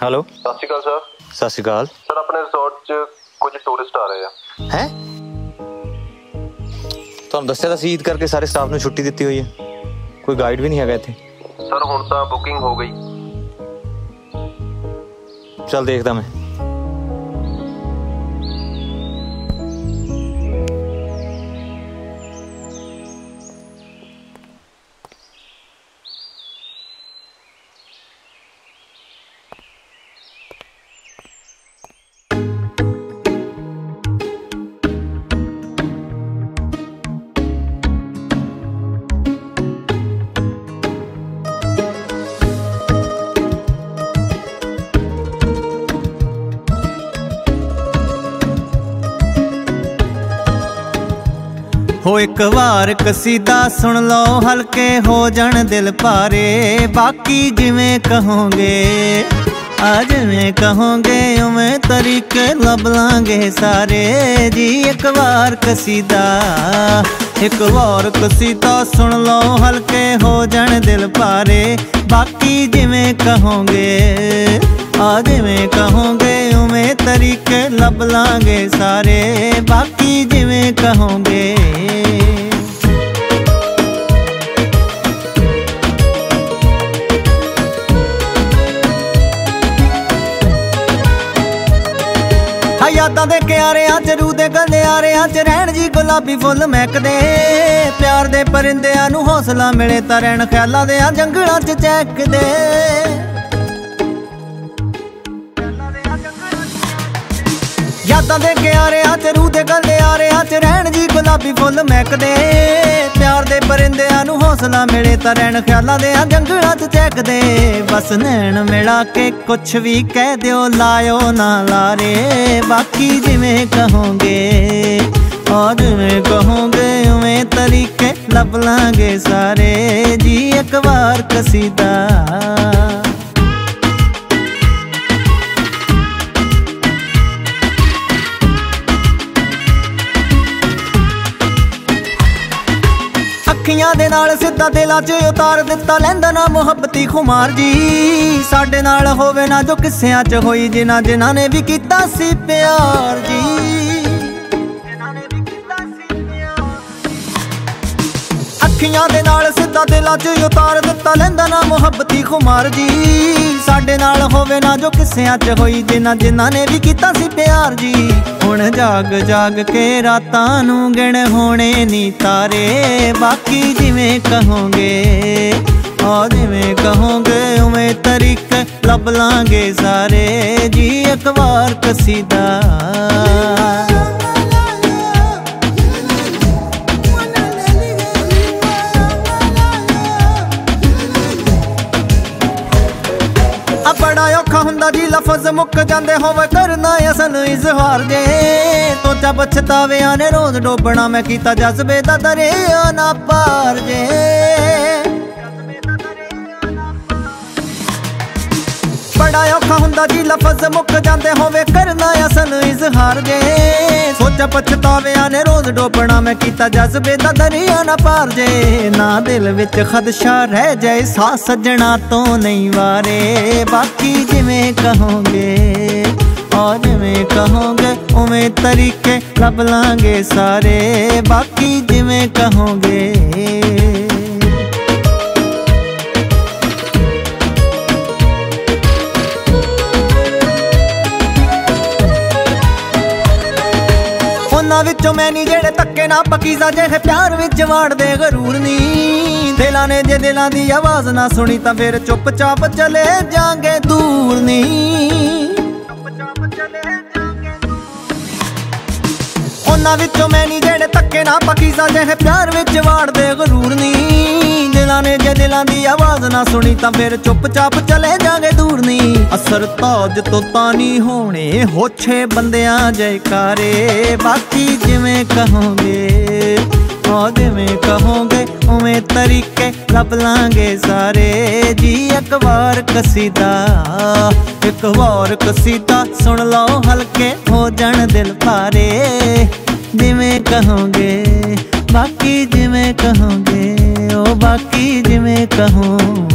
Hello, ਸਤਿ ਸ਼੍ਰੀ ਅਕਾਲ sir. ਸਤਿ ਸ਼੍ਰੀ ਅਕਾਲ sir, ਆਪਣੇ ਰਿਜ਼ੋਰਟ 'ਚ ਕੁਝ ਟੂਰਿਸਟ ਆ ਰਹੇ ਆ। ਹੈ, ਤੁਹਾਨੂੰ ਦੱਸਿਆ ਤਾਂ ਸੀ ਈਦ ਕਰਕੇ ਸਾਰੇ ਸਟਾਫ ਨੂੰ ਛੁੱਟੀ ਦਿੱਤੀ ਹੋਈ ਹੈ, ਕੋਈ ਗਾਈਡ ਵੀ ਨਹੀਂ ਹੈਗਾ ਇੱਥੇ। ਸਰ, ਹੁਣ ਤਾਂ ਬੁਕਿੰਗ ਹੋ ਗਈ। ਚੱਲ ਦੇਖਦਾ ਮੈਂ। हो एक बार कसीदा सुन लो, हल्के हो जान दिल भारे। बाकी जिवें कहोगे आज में कहोगे उवें तरीके लब लांगे सारे जी। एक बार कसीदा सुन लो, हल्के हो जान दिल भारे। बाकी जिवें कहोगे आज में कहोगे उवें तरीके लब लांगे सारे। बाकी जिवें कहोगे। यादां दे क्यारियां च रूह दे गलियारियां च रहण जी गुलाबी फुल महकदे। प्यार दे परिंदियां नूं हौसला मिले तां रहण ख्यालां दे जंगलां च चहकदे। यादां दे क्यारियां च रूह दे गलियारियां च रहण जी गुलाबी फुल महकदे। प्यार दे परिंदियां नूं हौसला मिले तां रहण ख्यालां दे जंगलां च चहकदे। बस नैन मिला के कुछ भी कह दिओ, लायो ना लारे। बाकी जिवें कहोगे और जिवें कहोगे उवें तरीके लब लांगे सारे जी। एक बार कसीदा अखियां दे नाल सिद्धा दिलां च उतार दिता, लैंदा ना मुहब्बती खुमार जी। साडे नाल होवे ना जो किस्सियां च होई, जिन्हां जिन्हां ने भी कीता सी प्यार जी। अखियां दे नाल सिद्धा दिलां च उतार दिता, लैंदा ना मुहब्बती खुमार जी। साडे नाल होवे ना जो किस्सियां च होई, जिन्हां जिन्हां ने भी कीता सी प्यार जी। हुण जाग जाग के रातां नूं गिण होणे नी तारे। बाकी जिवें कहोगे और जिवें कहोगे उवें तरीके लब लांगे सारे जी। एक बार कसीदा बड़ा औखा हुंदा जी, लफज मुक जांदे होवे करना असल इजहार जे। सोचा पछतावियां ने रोज डोबना, मैं कीता जज्बे दा दरिया ना पार जे। बड़ा औखा हुंदा जी, लफज मुक जांदे होवे करना असल इजहार जे। सोचा पछतावियां ने रोज डोबना, मैं कीता जज्बे दा दरिया ना पार जे। ना दिल विच खदशा रह जाए, सा सजना तो नहीं वारे। बाकी जिवें कहोगे और जिवें कहोगे उवें तरीके लब लांगे सारे। बाकी जिवें कहोगे। उन्हां विचों मैं नी जेड़े धक्के ना पकीज़ा जेहे प्यार विच वाड़दे गरूर नी। दिलां ने जे दिलां दी आवाज़ ना सुनी तां फिर चुपचाप चले जांगे दूर नी। उन्हां विचों मैं नी जेड़े धक्के ना पकीज़ा जेहे प्यार विच वाड़दे गरूर नी। दिलां ने जे दिलां दी आवाज़ ना सुनी तां फिर चुपचाप चले जांगे दूर नी। असर ताज तो तानी होने होछे बंदियां जयकारे। बाकी जिवें कहोगे और जिवें कहोगे उवें तरीके लब लांगे सारे जी। एक बार कसीदा सुन लो, हल्के हो जान दिल भारे। जिवें कहोगे बाकी जिवें कहोगे ओ बाकी जिवें कहोगे।